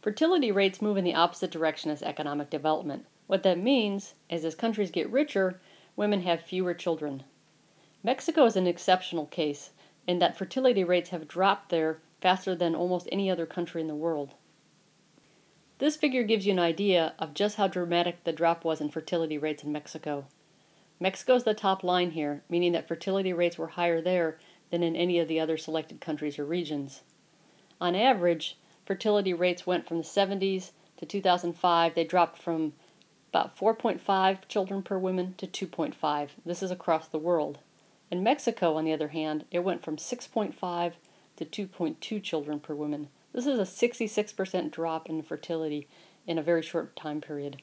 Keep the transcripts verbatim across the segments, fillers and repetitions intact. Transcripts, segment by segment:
Fertility rates move in the opposite direction as economic development. What that means is as countries get richer, women have fewer children. Mexico is an exceptional case in that fertility rates have dropped there faster than almost any other country in the world. This figure gives you an idea of just how dramatic the drop was in fertility rates in Mexico. Mexico is the top line here, meaning that fertility rates were higher there than in any of the other selected countries or regions. On average, fertility rates went from the seventies to two thousand five. They dropped from about four point five children per woman to two point five. This is across the world. In Mexico, on the other hand, it went from six point five to two point two children per woman. This is a sixty-six percent drop in fertility in a very short time period.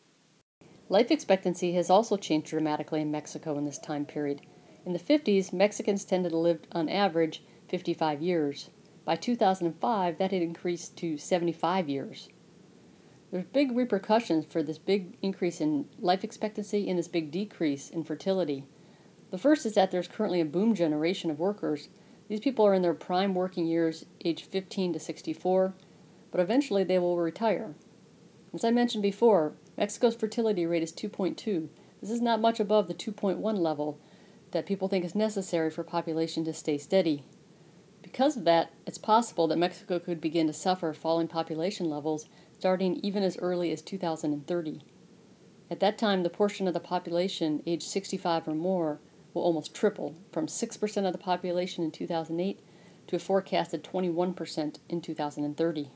Life expectancy has also changed dramatically in Mexico in this time period. In the fifties, Mexicans tended to live on average fifty-five years. By two thousand five, that had increased to seventy-five years. There's big repercussions for this big increase in life expectancy and this big decrease in fertility. The first is that there's currently a boom generation of workers. These people are in their prime working years, age fifteen to sixty-four, but eventually they will retire. As I mentioned before, Mexico's fertility rate is two point two. This is not much above the two point one level that people think is necessary for population to stay steady. Because of that, it's possible that Mexico could begin to suffer falling population levels starting even as early as two thousand thirty. At that time, the portion of the population aged sixty-five or more will almost triple, from six percent of the population in two thousand eight to a forecasted twenty-one percent in two thousand thirty.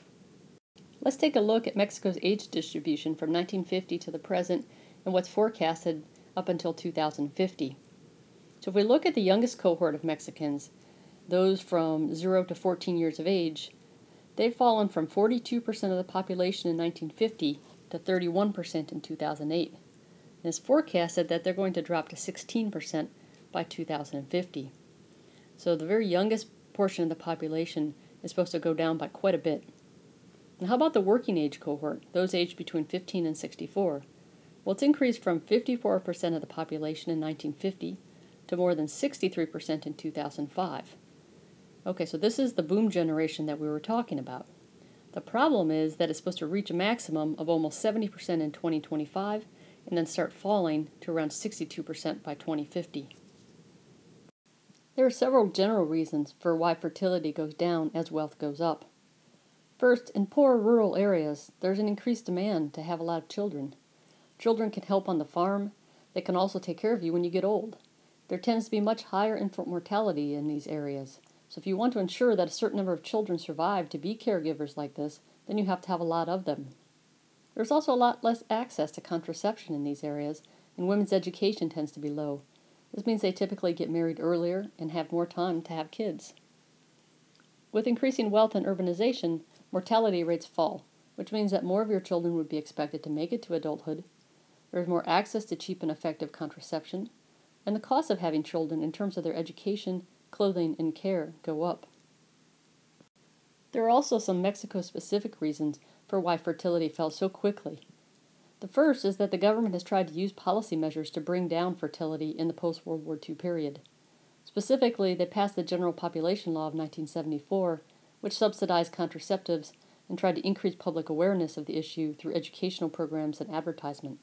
Let's take a look at Mexico's age distribution from nineteen fifty to the present and what's forecasted up until two thousand fifty. So if we look at the youngest cohort of Mexicans, those from zero to fourteen years of age, they've fallen from forty-two percent of the population in nineteen fifty to thirty-one percent in two thousand eight. And it's forecasted that they're going to drop to sixteen percent by two thousand fifty. So the very youngest portion of the population is supposed to go down by quite a bit. Now, how about the working age cohort, those aged between fifteen and sixty-four? Well, it's increased from fifty-four percent of the population in nineteen fifty to more than sixty-three percent in two thousand five. Okay, so this is the boom generation that we were talking about. The problem is that it's supposed to reach a maximum of almost seventy percent in twenty twenty-five and then start falling to around sixty-two percent by twenty fifty. There are several general reasons for why fertility goes down as wealth goes up. First, in poor rural areas, there's an increased demand to have a lot of children. Children can help on the farm. They can also take care of you when you get old. There tends to be much higher infant mortality in these areas. So if you want to ensure that a certain number of children survive to be caregivers like this, then you have to have a lot of them. There's also a lot less access to contraception in these areas, and women's education tends to be low. This means they typically get married earlier and have more time to have kids. With increasing wealth and urbanization, mortality rates fall, which means that more of your children would be expected to make it to adulthood. There's more access to cheap and effective contraception, and the cost of having children in terms of their education, clothing, and care go up. There are also some Mexico-specific reasons for why fertility fell so quickly. The first is that the government has tried to use policy measures to bring down fertility in the post-World War Two period. Specifically, they passed the General Population Law of nineteen seventy-four, which subsidized contraceptives and tried to increase public awareness of the issue through educational programs and advertisement.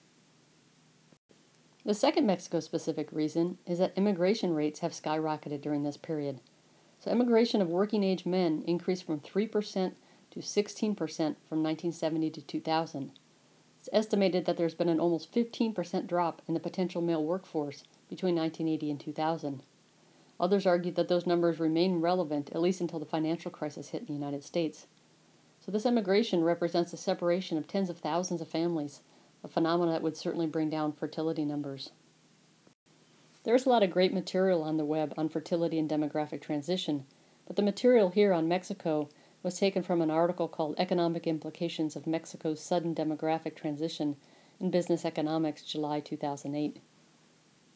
The second Mexico-specific reason is that immigration rates have skyrocketed during this period. So immigration of working-age men increased from three percent to sixteen percent from nineteen seventy to two thousand. It's estimated that there's been an almost fifteen percent drop in the potential male workforce between nineteen eighty and two thousand. Others argue that those numbers remain relevant at least until the financial crisis hit in the United States. So this immigration represents the separation of tens of thousands of families, a phenomenon that would certainly bring down fertility numbers. There's a lot of great material on the web on fertility and demographic transition, but the material here on Mexico was taken from an article called Economic Implications of Mexico's Sudden Demographic Transition in Business Economics, July two thousand eight.